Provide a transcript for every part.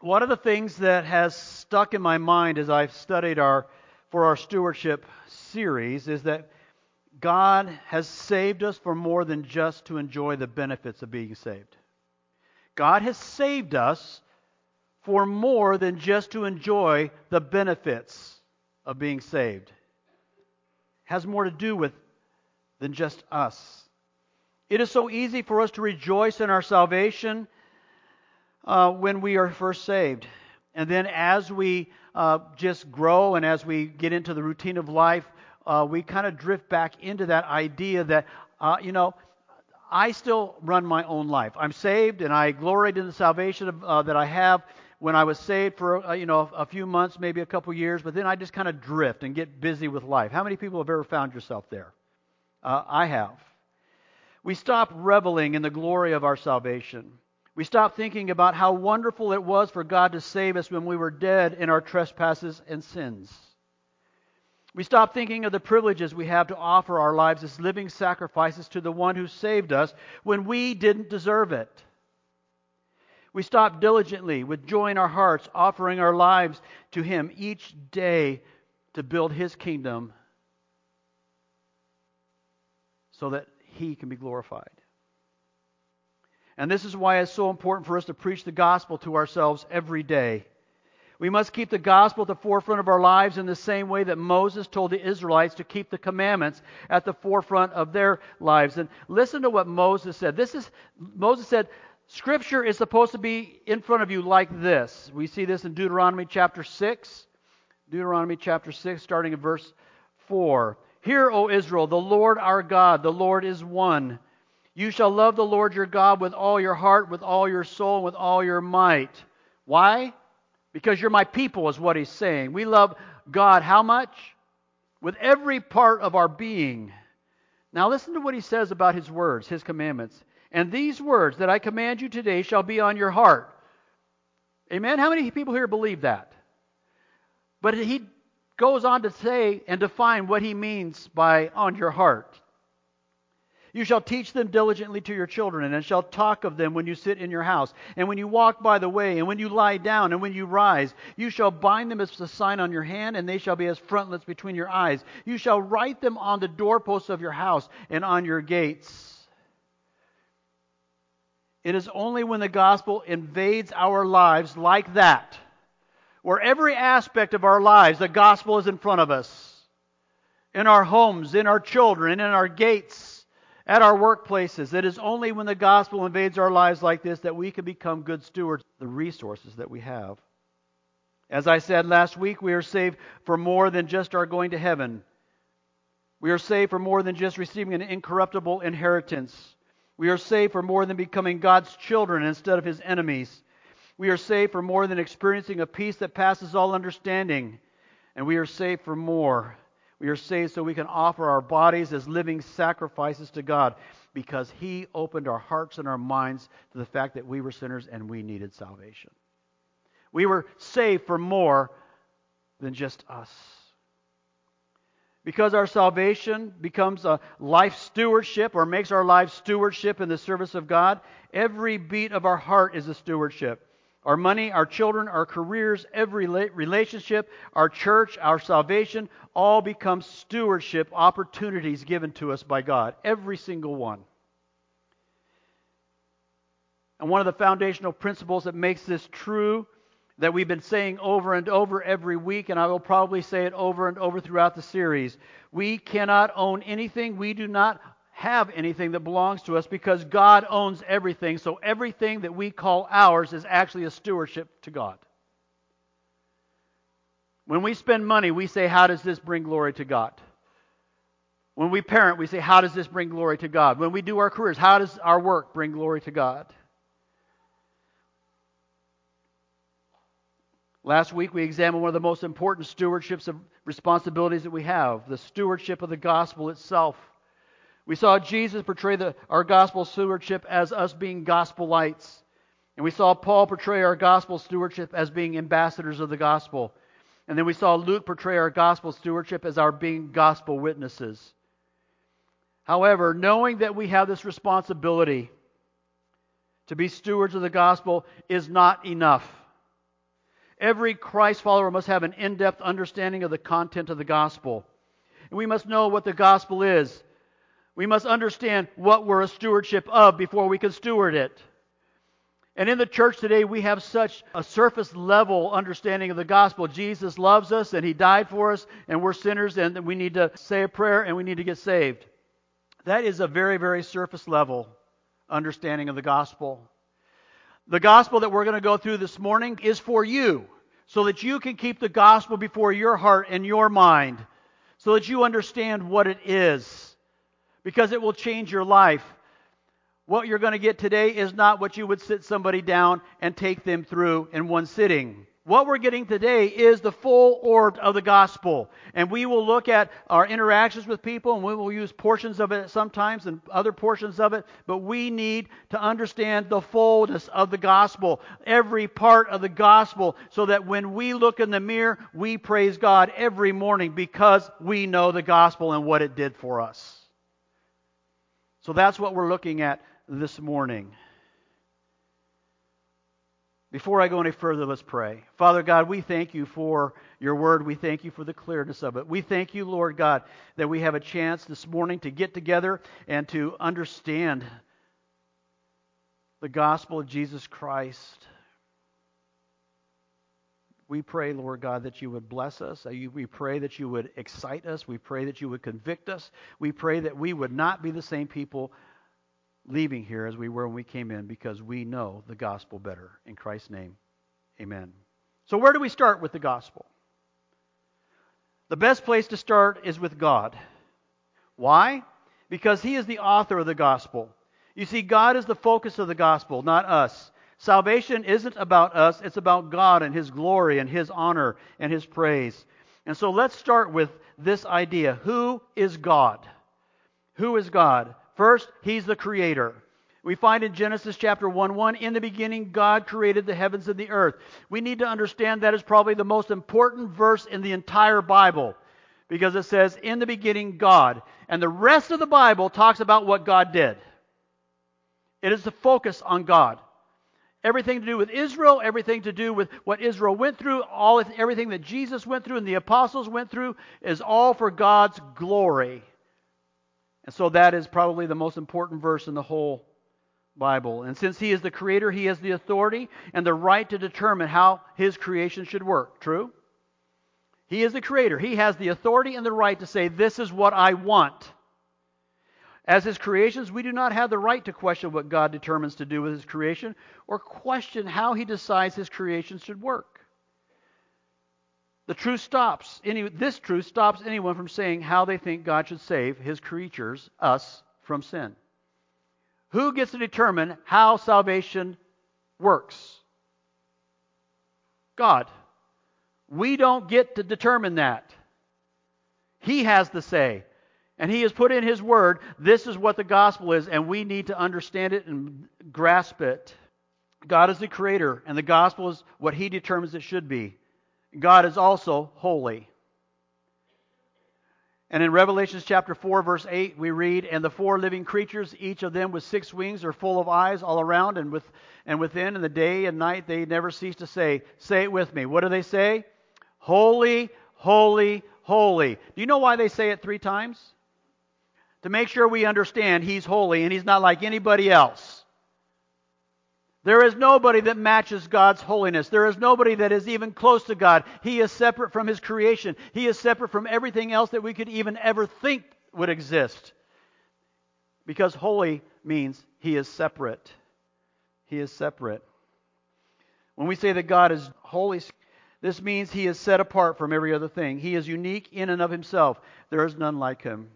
One of the things that has stuck in my mind as I've studied for our stewardship series is that God has saved us for more than just to enjoy the benefits of being saved. God has saved us for more than just to enjoy the benefits of being saved. It has more to do with than just us. It is so easy for us to rejoice in our salvation when we are first saved. And then as we just grow and as we get into the routine of life, we kind of drift back into that idea that, I still run my own life. I'm saved and I gloried in the salvation that I have when I was saved for, a few months, maybe a couple years, but then I just kind of drift and get busy with life. How many people have ever found yourself there? I have. We stop reveling in the glory of our salvation. We stop thinking about how wonderful it was for God to save us when we were dead in our trespasses and sins. We stop thinking of the privileges we have to offer our lives as living sacrifices to the one who saved us when we didn't deserve it. We stop diligently, with joy in our hearts, offering our lives to Him each day to build His kingdom so that He can be glorified. And this is why it's so important for us to preach the gospel to ourselves every day. We must keep the gospel at the forefront of our lives in the same way that Moses told the Israelites to keep the commandments at the forefront of their lives. And listen to what Moses said. Moses said, Scripture is supposed to be in front of you like this. We see this in Deuteronomy chapter 6. Deuteronomy chapter 6, starting in verse 4. Hear, O Israel, the Lord our God, the Lord is one. You shall love the Lord your God with all your heart, with all your soul, and with all your might. Why? Because you're my people, is what he's saying. We love God how much? With every part of our being. Now listen to what he says about his words, his commandments. And these words that I command you today shall be on your heart. Amen? How many people here believe that? But he goes on to say and define what he means by on your heart. You shall teach them diligently to your children, and shall talk of them when you sit in your house, and when you walk by the way, and when you lie down, and when you rise. You shall bind them as a sign on your hand, and they shall be as frontlets between your eyes. You shall write them on the doorposts of your house and on your gates. It is only when the gospel invades our lives like that, where every aspect of our lives, the gospel is in front of us. In our homes, in our children, in our gates, at our workplaces. It is only when the gospel invades our lives like this that we can become good stewards of the resources that we have. As I said last week, we are saved for more than just our going to heaven. We are saved for more than just receiving an incorruptible inheritance. We are saved for more than becoming God's children instead of His enemies. We are saved for more than experiencing a peace that passes all understanding. And we are saved for more. We are saved so we can offer our bodies as living sacrifices to God because He opened our hearts and our minds to the fact that we were sinners and we needed salvation. We were saved for more than just us. Because our salvation becomes a life stewardship or makes our life stewardship in the service of God, every beat of our heart is a stewardship. Our money, our children, our careers, every relationship, our church, our salvation, all become stewardship opportunities given to us by God. Every single one. And one of the foundational principles that makes this true, that we've been saying over and over every week, and I will probably say it over and over throughout the series, we cannot own anything. We do not have anything that belongs to us because God owns everything. So everything that we call ours is actually a stewardship to God. When we spend money, we say, how does this bring glory to God? When we parent, we say, how does this bring glory to God? When we do our careers, how does our work bring glory to God? Last week we examined one of the most important stewardships of responsibilities that we have, the stewardship of the gospel itself. We saw Jesus portray our gospel stewardship as us being gospel lights. And we saw Paul portray our gospel stewardship as being ambassadors of the gospel. And then we saw Luke portray our gospel stewardship as our being gospel witnesses. However, knowing that we have this responsibility to be stewards of the gospel is not enough. Every Christ follower must have an in-depth understanding of the content of the gospel. And we must know what the gospel is. We must understand what we're a stewardship of before we can steward it. And in the church today, we have such a surface level understanding of the gospel. Jesus loves us and He died for us and we're sinners and we need to say a prayer and we need to get saved. That is a very, very surface level understanding of the gospel. The gospel that we're going to go through this morning is for you, so that you can keep the gospel before your heart and your mind, so that you understand what it is, because it will change your life. What you're going to get today is not what you would sit somebody down and take them through in one sitting. What we're getting today is the full orb of the gospel. And we will look at our interactions with people, and we will use portions of it sometimes and other portions of it. But we need to understand the fullness of the gospel, every part of the gospel, so that when we look in the mirror, we praise God every morning because we know the gospel and what it did for us. So that's what we're looking at this morning. Before I go any further, let's pray. Father God, we thank you for your word. We thank you for the clearness of it. We thank you, Lord God, that we have a chance this morning to get together and to understand the gospel of Jesus Christ. We pray, Lord God, that you would bless us. We pray that you would excite us. We pray that you would convict us. We pray that we would not be the same people leaving here as we were when we came in, because we know the gospel better. In Christ's name, amen. So where do we start with the gospel? The best place to start is with God. Why? Because He is the author of the gospel. You see, God is the focus of the gospel, not us. Salvation isn't about us, it's about God and His glory and His honor and His praise. And so let's start with this idea. Who is God? Who is God? First, He's the Creator. We find in Genesis chapter 1:1, in the beginning God created the heavens and the earth. We need to understand that is probably the most important verse in the entire Bible, because it says, in the beginning God. And the rest of the Bible talks about what God did. It is the focus on God. Everything to do with Israel, everything to do with what Israel went through, everything that Jesus went through and the apostles went through is all for God's glory. And so that is probably the most important verse in the whole Bible. And since He is the Creator, He has the authority and the right to determine how His creation should work. True? He is the Creator. He has the authority and the right to say, this is what I want. As His creations, we do not have the right to question what God determines to do with His creation or question how He decides His creation should work. This truth stops anyone from saying how they think God should save His creatures, us, from sin. Who gets to determine how salvation works? God. We don't get to determine that. He has the say. And He has put in His Word, this is what the gospel is, and we need to understand it and grasp it. God is the Creator, and the gospel is what He determines it should be. God is also holy. And in Revelation chapter 4, verse 8, we read, and the four living creatures, each of them with 6 wings, are full of eyes all around and within, and the day and night they never cease to say it with me. What do they say? Holy, holy, holy. Do you know why they say it 3 times? To make sure we understand He's holy and He's not like anybody else. There is nobody that matches God's holiness. There is nobody that is even close to God. He is separate from His creation. He is separate from everything else that we could even ever think would exist. Because holy means He is separate. He is separate. When we say that God is holy, this means He is set apart from every other thing. He is unique in and of Himself. There is none like Him.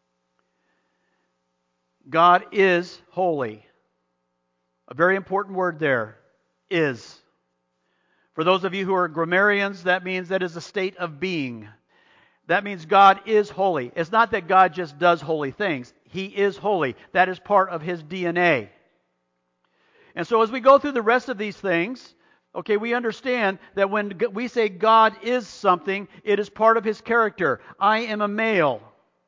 God is holy. A very important word there, is. For those of you who are grammarians, that means that is a state of being. That means God is holy. It's not that God just does holy things. He is holy. That is part of His DNA. And so as we go through the rest of these things, okay, we understand that when we say God is something, it is part of His character. I am a male.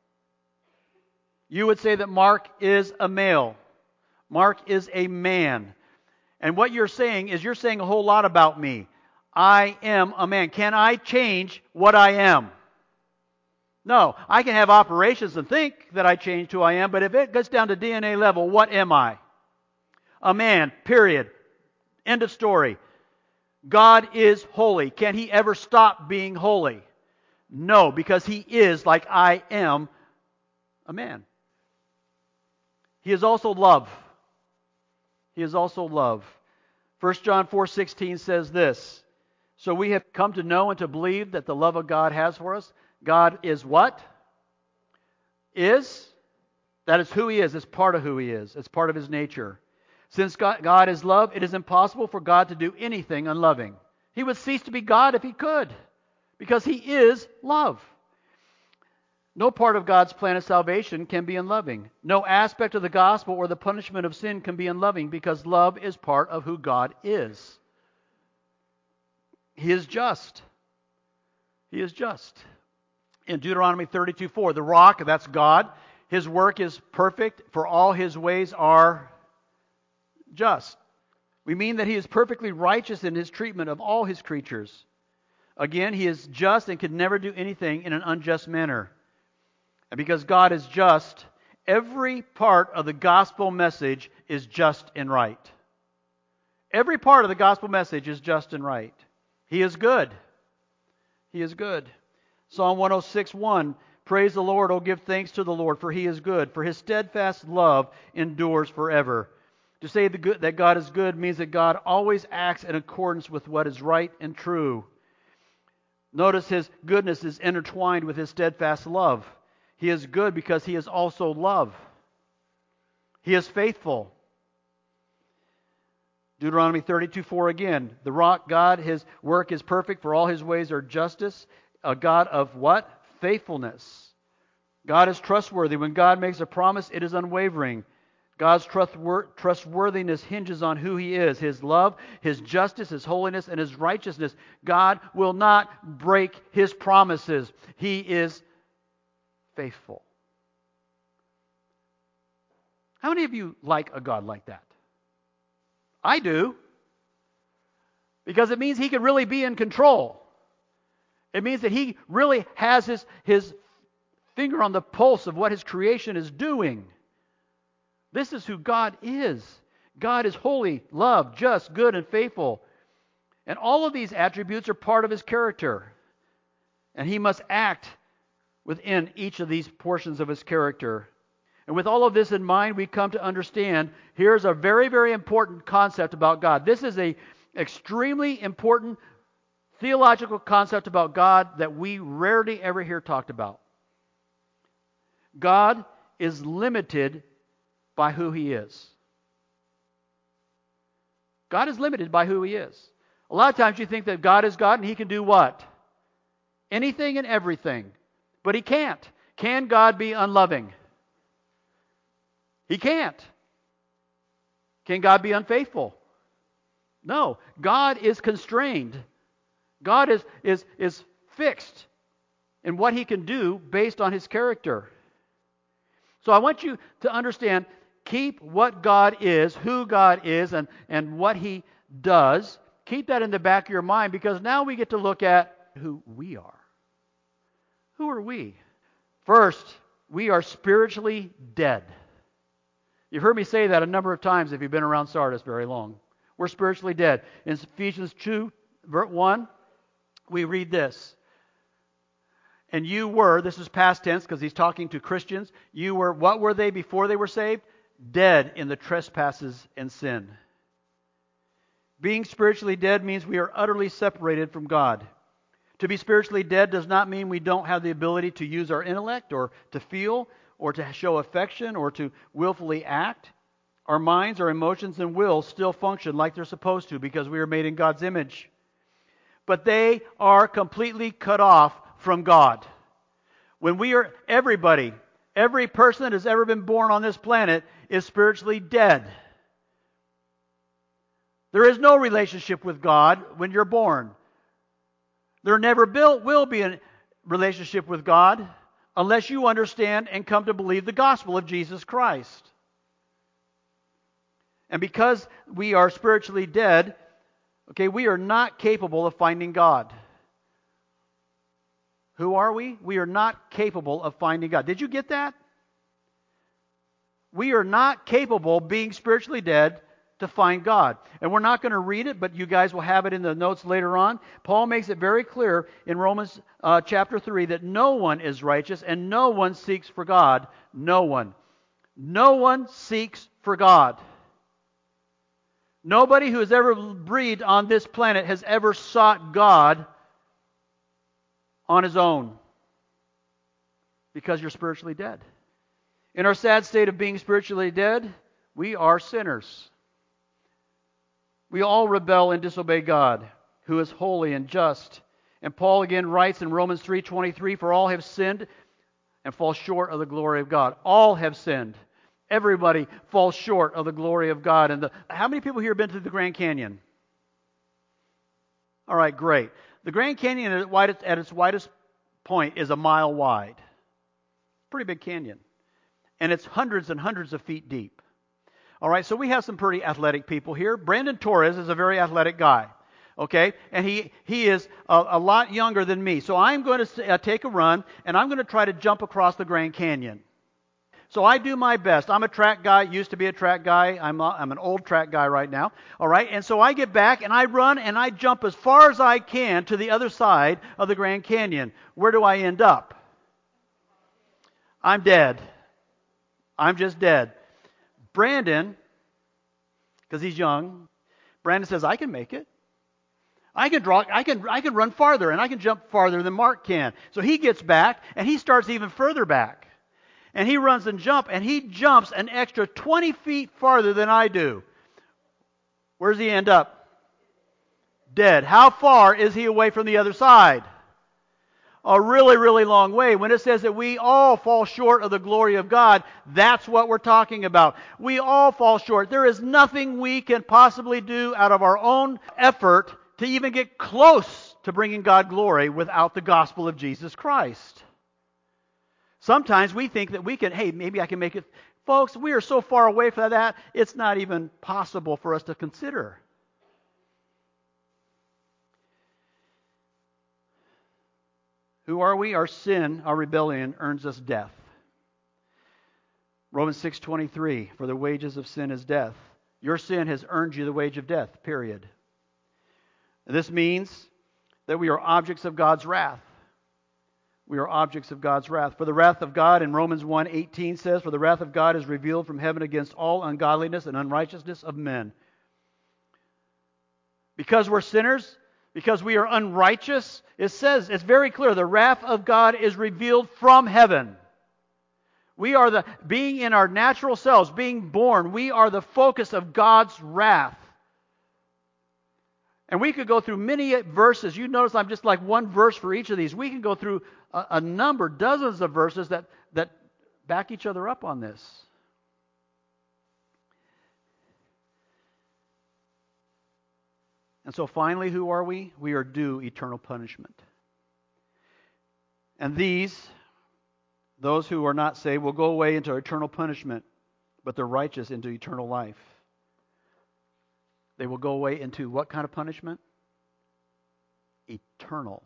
You would say that Mark is a male. Mark is a man. And what you're saying is you're saying a whole lot about me. I am a man. Can I change what I am? No. I can have operations and think that I changed who I am, but if it gets down to DNA level, what am I? A man, period. End of story. God is holy. Can He ever stop being holy? No, because He is, like I am, a man. He is also love. He is also love. 1 John 4:16 says this, so we have come to know and to believe that the love of God has for us. God is what? Is? That is who He is. It's part of who He is. It's part of His nature. Since God is love, it is impossible for God to do anything unloving. He would cease to be God if He could, because He is love. No part of God's plan of salvation can be unloving. No aspect of the gospel or the punishment of sin can be unloving, because love is part of who God is. He is just. He is just. In Deuteronomy 32:4, the rock, that's God, His work is perfect, for all His ways are just. We mean that He is perfectly righteous in His treatment of all His creatures. Again, He is just and can never do anything in an unjust manner. And because God is just, every part of the gospel message is just and right. Every part of the gospel message is just and right. He is good. He is good. Psalm 106:1, praise the Lord, O give thanks to the Lord, for He is good, for His steadfast love endures forever. To say that God is good means that God always acts in accordance with what is right and true. Notice His goodness is intertwined with His steadfast love. He is good because He is also love. He is faithful. Deuteronomy 32:4 again. The rock God, His work is perfect, for all His ways are justice. A God of what? Faithfulness. God is trustworthy. When God makes a promise, it is unwavering. God's trustworthiness hinges on who He is, His love, His justice, His holiness, and His righteousness. God will not break His promises. He is faithful. How many of you like a God like that? I do. Because it means He can really be in control. It means that He really has His finger on the pulse of what His creation is doing. This is who God is. God is holy, love, just, good, and faithful. And all of these attributes are part of His character. And He must act within each of these portions of His character. And with all of this in mind, we come to understand, here's a very, very important concept about God. This is an extremely important theological concept about God that we rarely ever hear talked about. God is limited by who He is. God is limited by who He is. A lot of times you think that God is God and He can do what? Anything and everything. But He can't. Can God be unloving? He can't. Can God be unfaithful? No. God is constrained. God is fixed in what He can do based on His character. So I want you to understand, keep what God is, who God is, and what He does. Keep that in the back of your mind, because now we get to look at who we are. Who are we? First, we are spiritually dead. You've heard me say that a number of times if you've been around Sardis very long. We're spiritually dead. In Ephesians 2:1, we read this. And you were, this is past tense because he's talking to Christians, you were, what were they before they were saved? Dead in the trespasses and sin. Being spiritually dead means we are utterly separated from God. To be spiritually dead does not mean we don't have the ability to use our intellect or to feel or to show affection or to willfully act. Our minds, our emotions, and will still function like they're supposed to because we are made in God's image. But they are completely cut off from God. When we are, every person that has ever been born on this planet is spiritually dead. There is no relationship with God when you're born. There never will be a relationship with God unless you understand and come to believe the gospel of Jesus Christ. And because we are spiritually dead, Okay, we are not capable of finding God. Who are we? We are not capable of finding God. Did you get that? We are not capable of being spiritually dead to find God. And we're not going to read it, but you guys will have it in the notes later on. Paul makes it very clear in Romans chapter 3 that no one is righteous and no one seeks for God. No one. No one seeks for God. Nobody who has ever breathed on this planet has ever sought God on his own, because you're spiritually dead. In our sad state of being spiritually dead, we are sinners. We all rebel and disobey God, who is holy and just. And Paul again writes in Romans 3:23, "For all have sinned and fall short of the glory of God." All have sinned. Everybody falls short of the glory of God. And how many people here have been to the Grand Canyon? All right, great. The Grand Canyon at its widest point is a mile wide. Pretty big canyon. And it's hundreds and hundreds of feet deep. All right, so we have some pretty athletic people here. Brandon Torres is a very athletic guy. Okay, and he is a lot younger than me. So I'm going to take a run, and I'm going to try to jump across the Grand Canyon. So I do my best. I'm a track guy, used to be a track guy. I'm an old track guy right now. All right, and so I get back, and I run, and I jump as far as I can to the other side of the Grand Canyon. Where do I end up? I'm dead. I'm just dead. Brandon, because he's young, Brandon says, I can make it. I can run farther, and I can jump farther than Mark can. So he gets back, and he starts even further back. And he runs and he jumps an extra 20 feet farther than I do. Where does he end up? Dead. How far is he away from the other side? A really, really long way. When it says that we all fall short of the glory of God, that's what we're talking about. We all fall short. There is nothing we can possibly do out of our own effort to even get close to bringing God glory without the gospel of Jesus Christ. Sometimes we think that we can, hey, maybe I can make it. Folks, we are so far away from that, it's not even possible for us to consider. Who are we? Our sin, our rebellion, earns us death. Romans 6:23, for the wages of sin is death. Your sin has earned you the wage of death, period. And this means that we are objects of God's wrath. We are objects of God's wrath. For the wrath of God, in Romans 1:18 says, for the wrath of God is revealed from heaven against all ungodliness and unrighteousness of men. Because we're sinners, because we are unrighteous, it says, it's very clear, the wrath of God is revealed from heaven. We are being in our natural selves, being born, we are the focus of God's wrath. And we could go through many verses. You notice I'm just like one verse for each of these. We can go through a number, dozens of verses that back each other up on this. And so finally, who are we? We are due eternal punishment. And those who are not saved, will go away into eternal punishment, but the righteous into eternal life. They will go away into what kind of punishment? Eternal.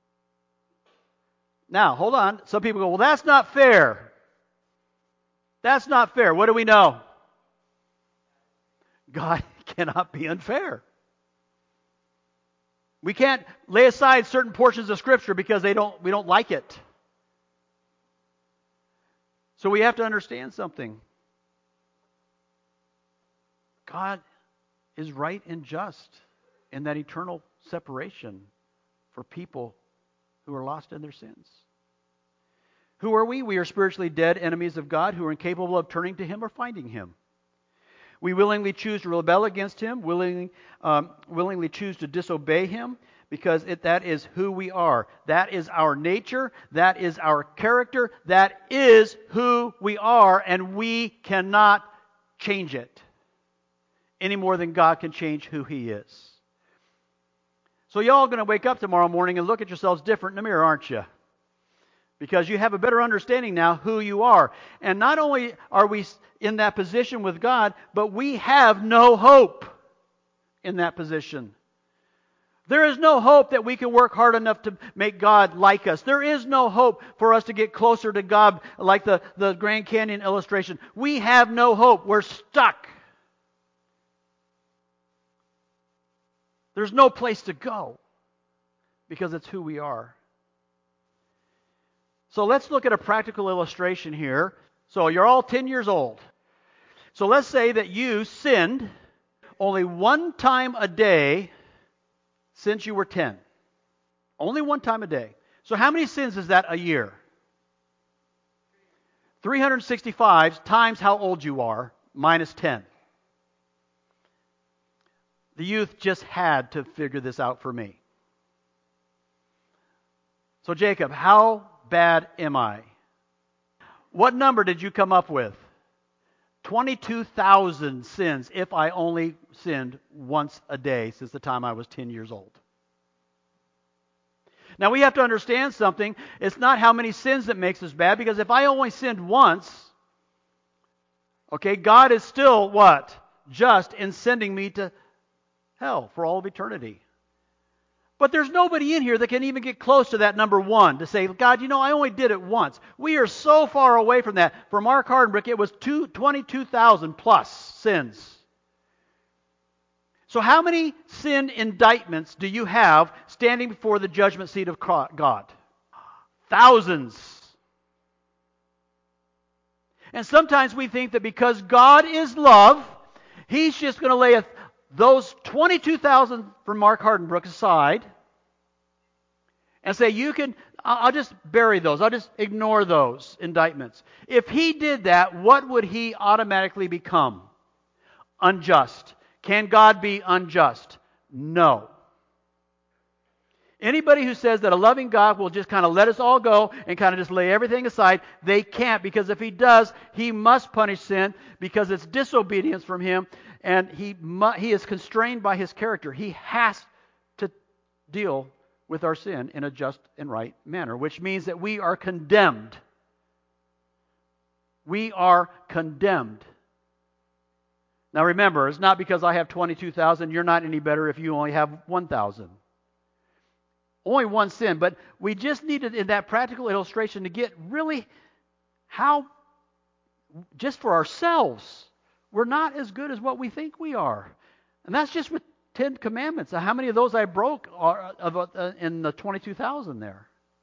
Now, hold on. Some people go, well, that's not fair. That's not fair. What do we know? God cannot be unfair. We can't lay aside certain portions of Scripture because we don't like it. So we have to understand something. God is right and just in that eternal separation for people who are lost in their sins. Who are we? We are spiritually dead enemies of God who are incapable of turning to Him or finding Him. We willingly choose to rebel against Him, willingly choose to disobey Him, because that is who we are. That is our nature. That is our character. That is who we are, and we cannot change it any more than God can change who He is. So y'all are going to wake up tomorrow morning and look at yourselves different in the mirror, aren't you? Because you have a better understanding now who you are. And not only are we in that position with God, but we have no hope in that position. There is no hope that we can work hard enough to make God like us. There is no hope for us to get closer to God like the Grand Canyon illustration. We have no hope. We're stuck. There's no place to go because it's who we are. So let's look at a practical illustration here. So you're all 10 years old. So let's say that you sinned only one time a day since you were 10. Only one time a day. So how many sins is that a year? 365 times how old you are, minus 10. The youth just had to figure this out for me. So Jacob, how bad am I? What number did you come up with? 22,000 sins if I only sinned once a day since the time I was 10 years old. Now we have to understand something. It's not how many sins that makes us bad, because if I only sinned once, okay, God is still what? Just in sending me to hell for all of eternity. But there's nobody in here that can even get close to that number one to say, God, I only did it once. We are so far away from that. For Mark Hardenbrick, it was 22,000 plus sins. So how many sin indictments do you have standing before the judgment seat of God? Thousands. And sometimes we think that because God is love, He's just going to lay those 22,000 from Mark Hardenbrook aside and say, I'll just bury those. I'll just ignore those indictments. If He did that, what would He automatically become? Unjust. Can God be unjust? No. Anybody who says that a loving God will just kind of let us all go and kind of just lay everything aside, they can't, because if He does, He must punish sin because it's disobedience from Him, and He is constrained by His character. He has to deal with our sin in a just and right manner, which means that we are condemned. We are condemned. Now remember, it's not because I have 22,000, you're not any better if you only have 1,000. Only one sin, but we just needed in that practical illustration to get really how, just for ourselves, we're not as good as what we think we are. And that's just with 10 commandments. How many of those I broke in the 22,000 there?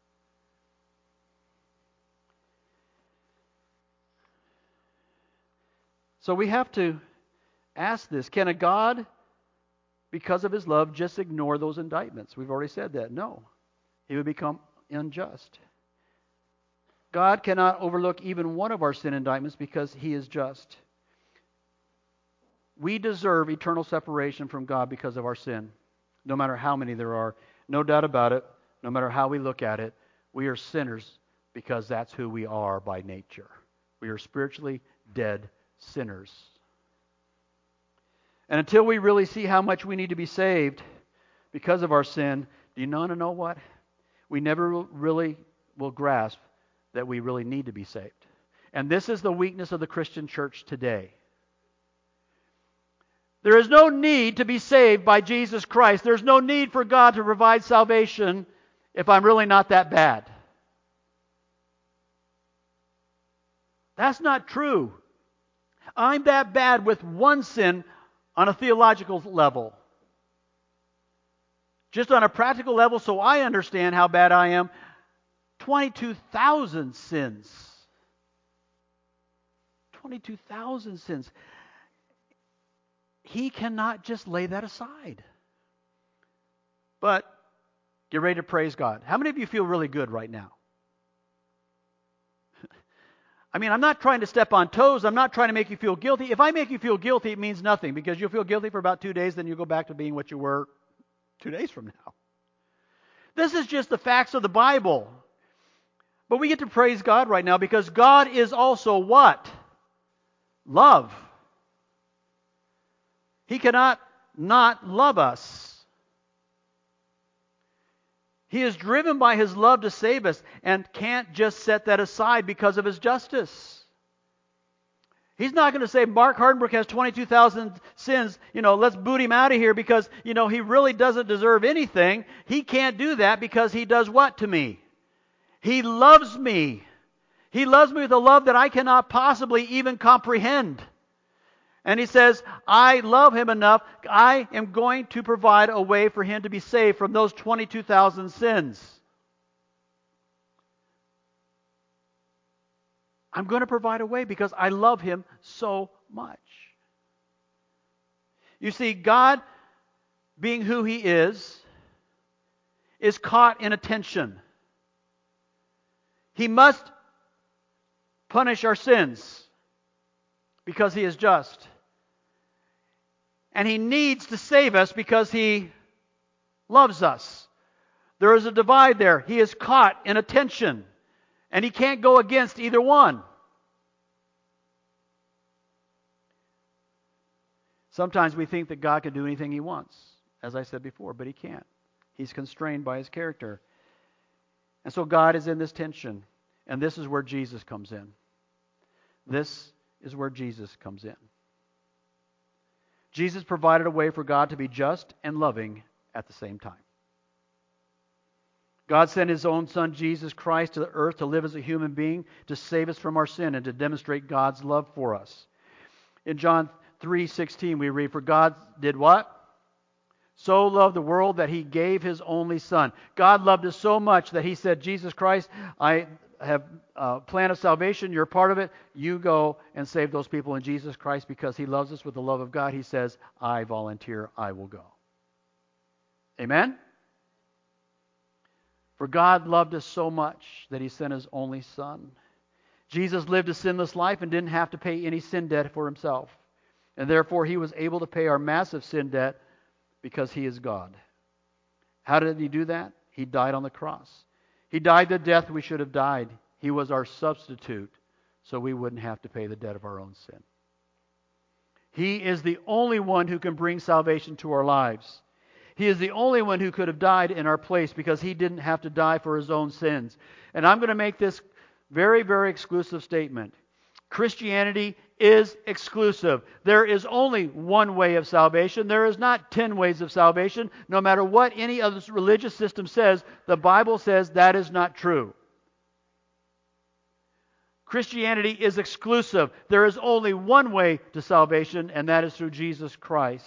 So we have to ask this. Can a God, because of His love, just ignore those indictments? We've already said that. No. He would become unjust. God cannot overlook even one of our sin indictments because He is just. We deserve eternal separation from God because of our sin, no matter how many there are. No doubt about it. No matter how we look at it, we are sinners because that's who we are by nature. We are spiritually dead sinners. And until we really see how much we need to be saved because of our sin, do you want to know what? We never really will grasp that we really need to be saved. And this is the weakness of the Christian church today. There is no need to be saved by Jesus Christ. There's no need for God to provide salvation if I'm really not that bad. That's not true. I'm that bad with one sin on a theological level. Just on a practical level, so I understand how bad I am, 22,000 sins. 22,000 sins. He cannot just lay that aside. But get ready to praise God. How many of you feel really good right now? I mean, I'm not trying to step on toes. I'm not trying to make you feel guilty. If I make you feel guilty, it means nothing, because you'll feel guilty for about 2 days, then you'll go back to being what you were 2 days from now. This is just the facts of the Bible. But we get to praise God right now because God is also what? Love. He cannot not love us. He is driven by His love to save us and can't just set that aside because of His justice. He's not going to say, Mark Hardenbrook has 22,000 sins, let's boot him out of here because, he really doesn't deserve anything. He can't do that because he does what to me? He loves me. He loves me with a love that I cannot possibly even comprehend. And he says, I love him enough, I am going to provide a way for him to be saved from those 22,000 sins. I'm going to provide a way because I love him so much. You see, God, being who he is caught in a tension. He must punish our sins because he is just. And he needs to save us because he loves us. There is a divide there. He is caught in a tension. And he can't go against either one. Sometimes we think that God can do anything he wants, as I said before, but he can't. He's constrained by his character. And so God is in this tension. And this is where Jesus comes in. This is where Jesus comes in. Jesus provided a way for God to be just and loving at the same time. God sent his own Son, Jesus Christ, to the earth to live as a human being, to save us from our sin, and to demonstrate God's love for us. In John 3:16 we read, for God did what? So loved the world that he gave his only Son. God loved us so much that he said, Jesus Christ, I have a plan of salvation. You're part of it. You go and save those people in Jesus Christ because he loves us with the love of God. He says, I volunteer. I will go. Amen? For God loved us so much that he sent his only Son. Jesus lived a sinless life and didn't have to pay any sin debt for himself. And therefore he was able to pay our massive sin debt because he is God. How did he do that? He died on the cross. He died the death we should have died. He was our substitute so we wouldn't have to pay the debt of our own sin. He is the only one who can bring salvation to our lives. He is the only one who could have died in our place because he didn't have to die for his own sins. And I'm going to make this very, very exclusive statement. Christianity is exclusive. There is only one way of salvation. There is not 10 ways of salvation. No matter what any other religious system says, the Bible says that is not true. Christianity is exclusive. There is only one way to salvation, and that is through Jesus Christ.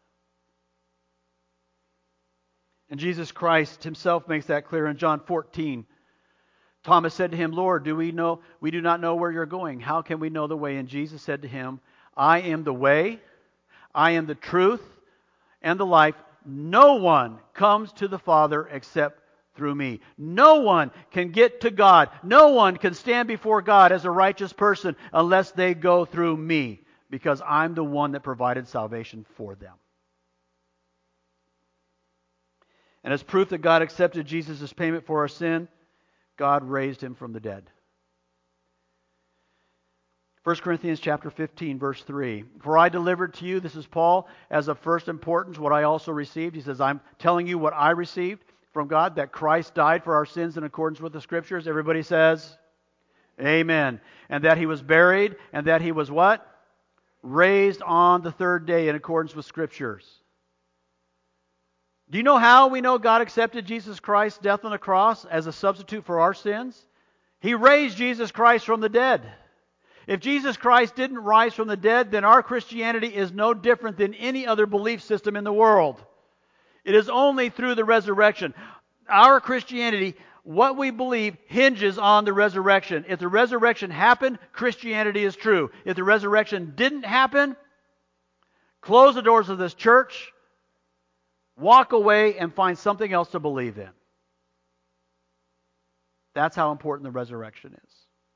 And Jesus Christ himself makes that clear in John 14. Thomas said to him, Lord, we do not know where you're going. How can we know the way? And Jesus said to him, I am the way, I am the truth, and the life. No one comes to the Father except through me. No one can get to God. No one can stand before God as a righteous person unless they go through me, because I'm the one that provided salvation for them. And as proof that God accepted Jesus' payment for our sin, God raised him from the dead. 1 Corinthians chapter 15, verse 3. For I delivered to you, this is Paul, as of first importance, what I also received. He says, I'm telling you what I received from God, that Christ died for our sins in accordance with the Scriptures. Everybody says, amen. And that he was buried, and that he was what? Raised on the third day in accordance with Scriptures. Do you know how we know God accepted Jesus Christ's death on the cross as a substitute for our sins? He raised Jesus Christ from the dead. If Jesus Christ didn't rise from the dead, then our Christianity is no different than any other belief system in the world. It is only through the resurrection. Our Christianity, what we believe, hinges on the resurrection. If the resurrection happened, Christianity is true. If the resurrection didn't happen, close the doors of this church, walk away and find something else to believe in. That's how important the resurrection is.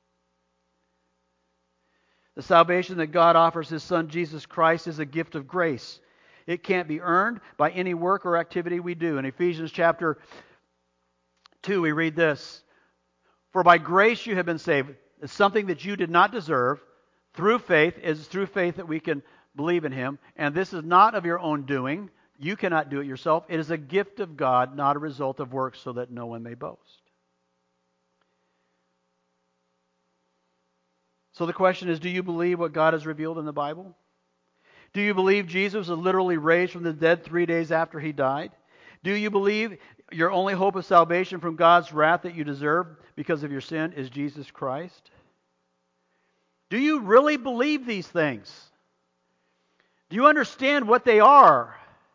The salvation that God offers His Son, Jesus Christ, is a gift of grace. It can't be earned by any work or activity we do. In Ephesians chapter 2, we read this. For by grace you have been saved. It's something that you did not deserve. Through faith, it is through faith that we can believe in Him. And this is not of your own doing. You cannot do it yourself. It is a gift of God, not a result of works, so that no one may boast. So the question is, do you believe what God has revealed in the Bible? Do you believe Jesus was literally raised from the dead 3 days after He died? Do you believe your only hope of salvation from God's wrath that you deserve because of your sin is Jesus Christ? Do you really believe these things? Do you understand what they are?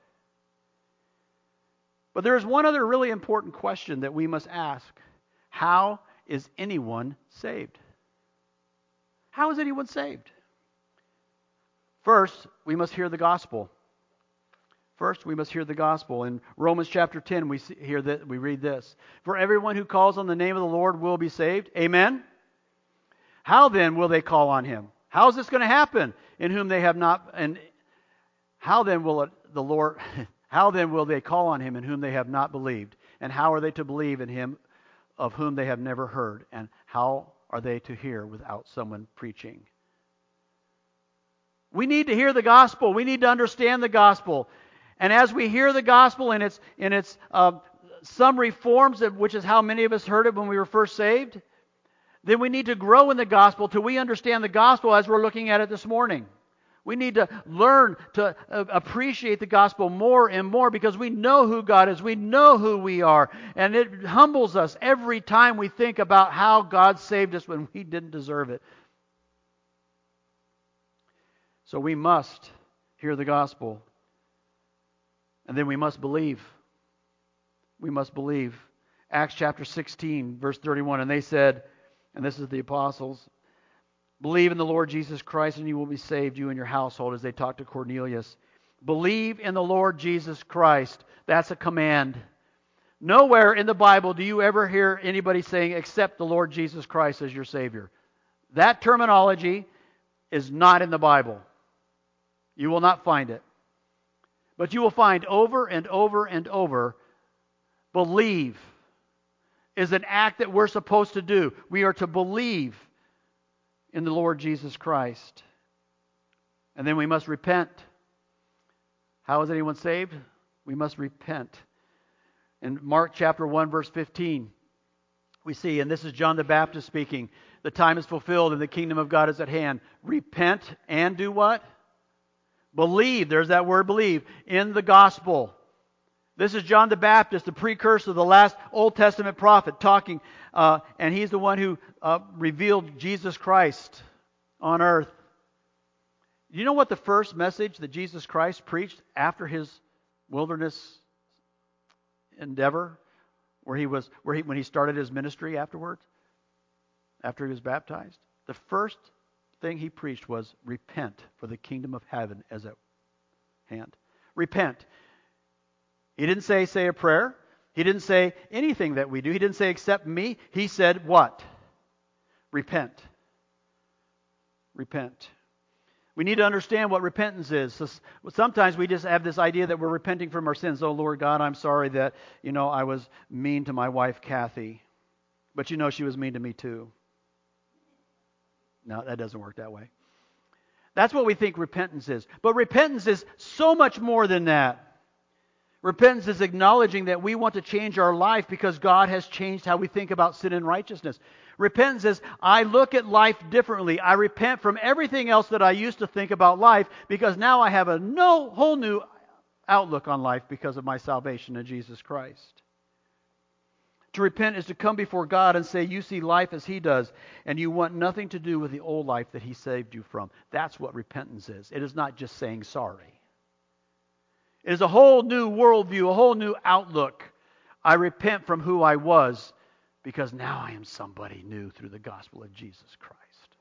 But there is one other really important question that we must ask. How is anyone saved? How is anyone saved? First, we must hear the gospel. First, we must hear the gospel. In Romans chapter 10, we read this. For everyone who calls on the name of the Lord will be saved. Amen? How then will they call on Him? How is this going to happen? In whom they have not... And how then will how then will they call on Him in whom they have not believed? And how are they to believe in Him of whom they have never heard? And how are they to hear without someone preaching? We need to hear the gospel. We need to understand the gospel. And as we hear the gospel in its summary forms, which is how many of us heard it when we were first saved, then we need to grow in the gospel till we understand the gospel as we're looking at it this morning. We need to learn to appreciate the gospel more and more because we know who God is. We know who we are. And it humbles us every time we think about how God saved us when we didn't deserve it. So we must hear the gospel. And then we must believe. We must believe. Acts chapter 16, verse 31. And they said, and this is the apostles, believe in the Lord Jesus Christ and you will be saved, you and your household, as they talked to Cornelius. Believe in the Lord Jesus Christ. That's a command. Nowhere in the Bible do you ever hear anybody saying, accept the Lord Jesus Christ as your Savior. That terminology is not in the Bible. You will not find it. But you will find over and over and over, believe is an act that we're supposed to do. We are to believe in the Lord Jesus Christ. And then we must repent. How is anyone saved? We must repent. In Mark chapter 1, verse 15, we see, and this is John the Baptist speaking, the time is fulfilled and the kingdom of God is at hand. Repent and do what? Believe, there's that word believe, in the gospel. This is John the Baptist, the precursor, the last Old Testament prophet, talking, and he's the one who revealed Jesus Christ on earth. You know what the first message that Jesus Christ preached after His wilderness endeavor, when he started His ministry afterwards, after He was baptized? The first thing He preached was, repent, for the kingdom of heaven is at hand. Repent. He didn't say a prayer. He didn't say anything that we do. He didn't say, accept me. He said what? Repent. Repent. We need to understand what repentance is. So sometimes we just have this idea that we're repenting from our sins. Oh, Lord God, I'm sorry that, I was mean to my wife, Kathy. But she was mean to me too. No, that doesn't work that way. That's what we think repentance is. But repentance is so much more than that. Repentance is acknowledging that we want to change our life because God has changed how we think about sin and righteousness. Repentance is, I look at life differently. I repent from everything else that I used to think about life because now I have a whole new outlook on life because of my salvation in Jesus Christ. To repent is to come before God and say, you see life as He does, and you want nothing to do with the old life that He saved you from. That's what repentance is. It is not just saying sorry. It is a whole new worldview, a whole new outlook. I repent from who I was because now I am somebody new through the gospel of Jesus Christ.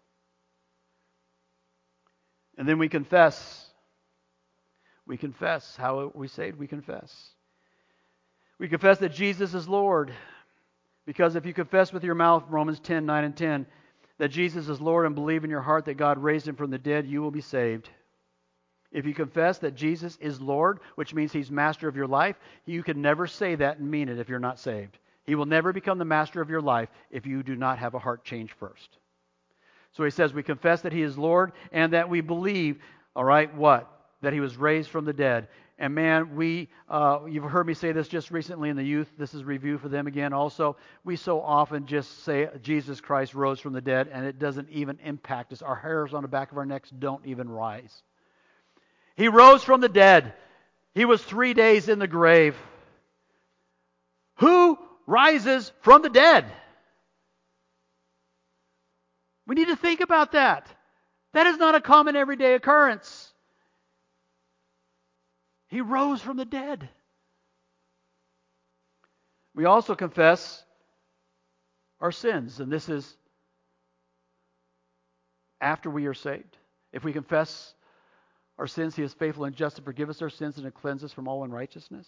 And then we confess. We confess. How are we saved? We confess. We confess that Jesus is Lord. Because if you confess with your mouth, Romans 10, 9 and 10, that Jesus is Lord and believe in your heart that God raised Him from the dead, you will be saved. If you confess that Jesus is Lord, which means He's master of your life, you can never say that and mean it if you're not saved. He will never become the master of your life if you do not have a heart change first. So he says we confess that He is Lord and that we believe, all right, what? That He was raised from the dead And man, you've heard me say this just recently in the youth. This is review for them again also. We so often just say Jesus Christ rose from the dead, and it doesn't even impact us. Our hairs on the back of our necks don't even rise. He rose from the dead. He was 3 days in the grave. Who rises from the dead? We need to think about that. That is not a common everyday occurrence. He rose from the dead. We also confess our sins, and this is after we are saved. If we confess our sins, He is faithful and just to forgive us our sins and to cleanse us from all unrighteousness.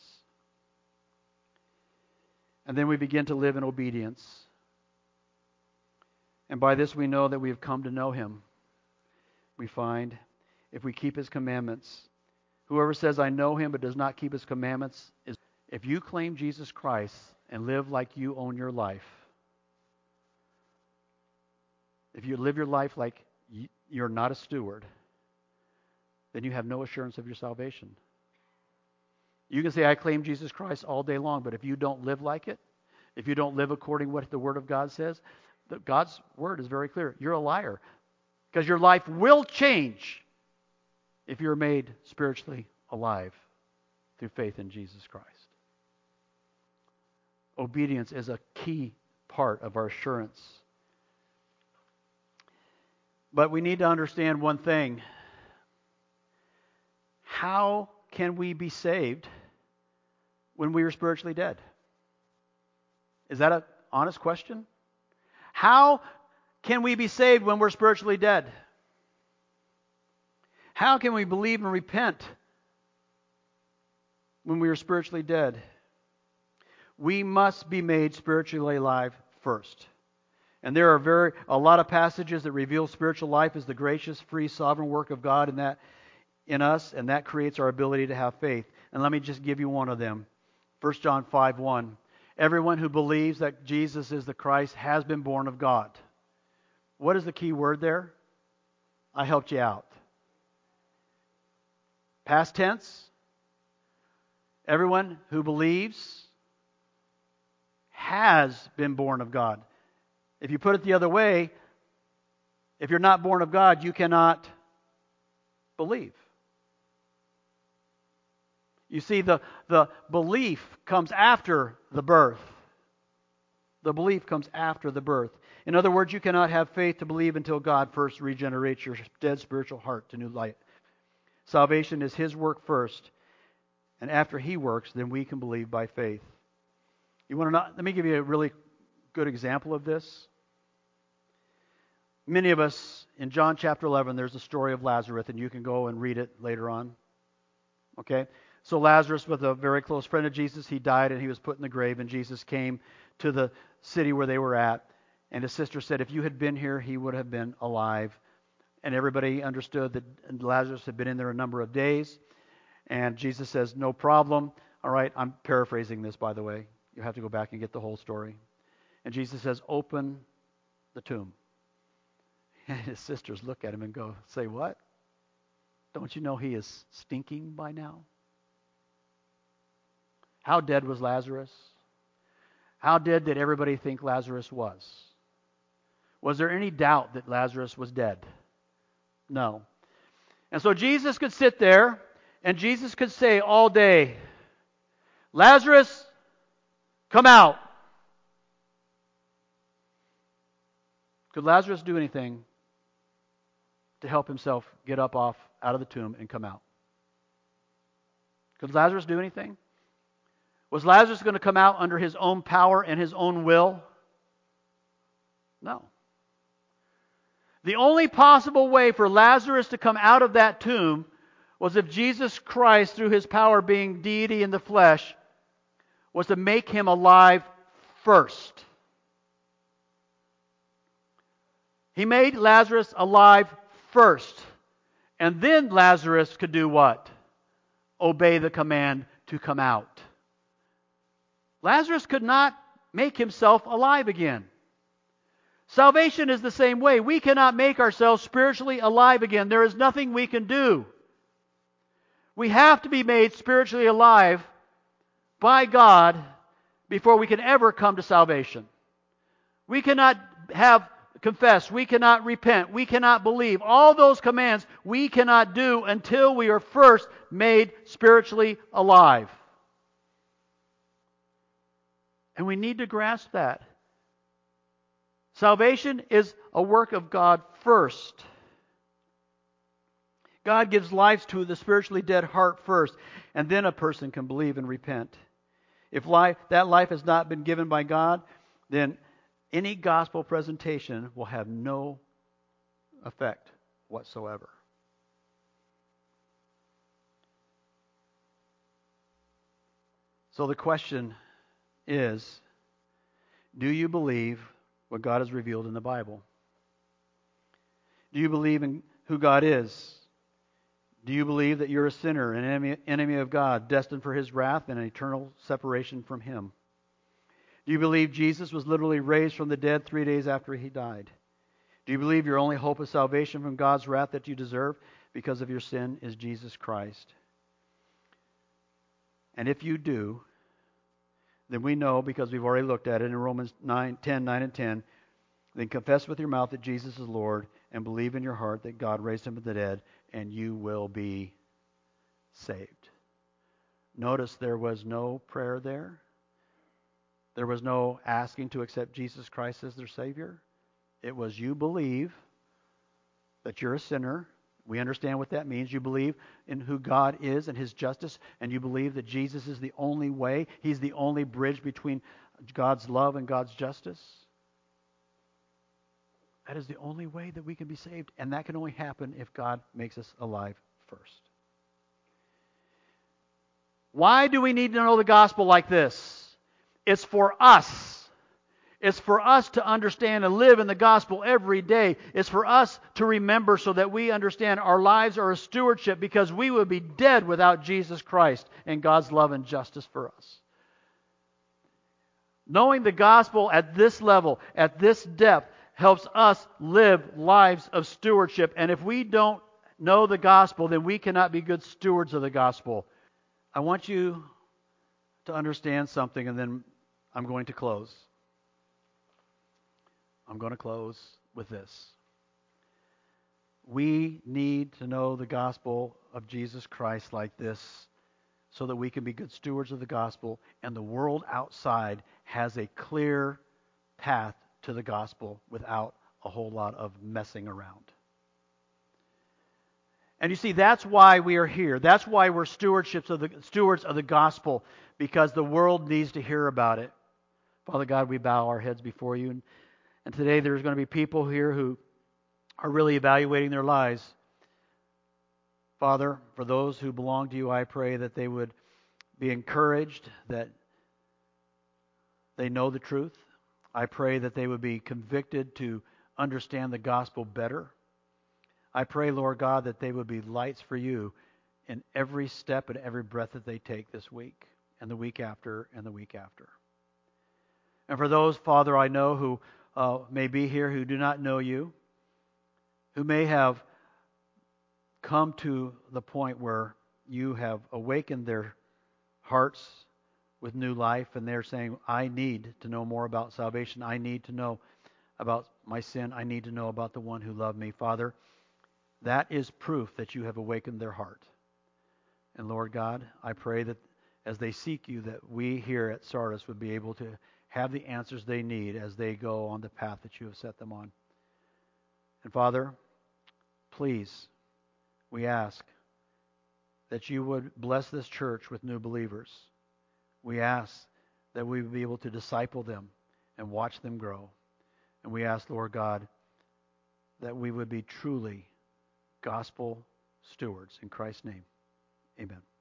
And then we begin to live in obedience. And by this we know that we have come to know Him. We find if we keep His commandments. Whoever says, I know Him, but does not keep His commandments, is. If you claim Jesus Christ and live like you own your life, if you live your life like you're not a steward, then you have no assurance of your salvation. You can say, I claim Jesus Christ all day long, but if you don't live like it, if you don't live according to what the Word of God says, God's Word is very clear. You're a liar. Because your life will change if you're made spiritually alive through faith in Jesus Christ. Obedience is a key part of our assurance. But we need to understand one thing. How can we be saved when we are spiritually dead? Is that an honest question? How can we be saved when we're spiritually dead? How can we believe and repent when we are spiritually dead? We must be made spiritually alive first. And there are a lot of passages that reveal spiritual life as the gracious, free, sovereign work of God in us, and that creates our ability to have faith. And let me just give you one of them. 1 John 5:1. Everyone who believes that Jesus is the Christ has been born of God. What is the key word there? I helped you out. Past tense. Everyone who believes has been born of God. If you put it the other way, if you're not born of God, you cannot believe. You see, the belief comes after the birth. The belief comes after the birth. In other words, you cannot have faith to believe until God first regenerates your dead spiritual heart to new life. Salvation is His work first, and after He works, then we can believe by faith. You want to know? Let me give you a really good example of this. Many of us, in John chapter 11, there's a story of Lazarus, and you can go and read it later on. Okay? So Lazarus was a very close friend of Jesus. He died and he was put in the grave, and Jesus came to the city where they were at, and his sister said, if you had been here, he would have been alive. And everybody understood that Lazarus had been in there a number of days. And Jesus says, no problem. All right, I'm paraphrasing this, by the way. You have to go back and get the whole story. And Jesus says, open the tomb. And his sisters look at him and go, say what? Don't you know he is stinking by now? How dead was Lazarus? How dead did everybody think Lazarus was? Was there any doubt that Lazarus was dead? No. And so Jesus could sit there and Jesus could say all day, Lazarus, come out. Could Lazarus do anything to help himself get up out of the tomb and come out? Could Lazarus do anything? Was Lazarus going to come out under his own power and his own will? No. The only possible way for Lazarus to come out of that tomb was if Jesus Christ, through His power being deity in the flesh, was to make him alive first. He made Lazarus alive first. And then Lazarus could do what? Obey the command to come out. Lazarus could not make himself alive again. Salvation is the same way. We cannot make ourselves spiritually alive again. There is nothing we can do. We have to be made spiritually alive by God before we can ever come to salvation. We cannot confess, we cannot repent, we cannot believe. All those commands we cannot do until we are first made spiritually alive. And we need to grasp that. Salvation is a work of God first. God gives life to the spiritually dead heart first, and then a person can believe and repent. If that life has not been given by God, then any gospel presentation will have no effect whatsoever. So the question is, do you believe what God has revealed in the Bible? Do you believe in who God is? Do you believe that you're a sinner, an enemy of God, destined for His wrath and an eternal separation from Him? Do you believe Jesus was literally raised from the dead 3 days after He died? Do you believe your only hope of salvation from God's wrath that you deserve because of your sin is Jesus Christ? And if you do, then we know, because we've already looked at it in Romans 9 and 10, then confess with your mouth that Jesus is Lord and believe in your heart that God raised Him from the dead, and you will be saved. Notice there was no prayer there. There was no asking to accept Jesus Christ as their Savior. It was you believe that you're a sinner. We understand what that means. You believe in who God is and His justice, and you believe that Jesus is the only way. He's the only bridge between God's love and God's justice. That is the only way that we can be saved, and that can only happen if God makes us alive first. Why do we need to know the gospel like this? It's for us. It's for us to understand and live in the gospel every day. It's for us to remember so that we understand our lives are a stewardship, because we would be dead without Jesus Christ and God's love and justice for us. Knowing the gospel at this level, at this depth, helps us live lives of stewardship. And if we don't know the gospel, then we cannot be good stewards of the gospel. I want you to understand something, and then I'm going to close. I'm going to close with this. We need to know the gospel of Jesus Christ like this so that we can be good stewards of the gospel, and the world outside has a clear path to the gospel without a whole lot of messing around. And you see, that's why we are here. That's why we're stewards of the gospel, because the world needs to hear about it. Father God, we bow our heads before you. And today there's going to be people here who are really evaluating their lives. Father, for those who belong to you, I pray that they would be encouraged, that they know the truth. I pray that they would be convicted to understand the gospel better. I pray, Lord God, that they would be lights for you in every step and every breath that they take this week, and the week after, and the week after. And for those, Father, I know who may be here who do not know you, who may have come to the point where you have awakened their hearts with new life, and they're saying, I need to know more about salvation. I need to know about my sin. I need to know about the one who loved me. Father, that is proof that you have awakened their heart. And Lord God, I pray that as they seek you, that we here at Sardis would be able to have the answers they need as they go on the path that you have set them on. And Father, please, we ask that you would bless this church with new believers. We ask that we would be able to disciple them and watch them grow. And we ask, Lord God, that we would be truly gospel stewards. In Christ's name, amen.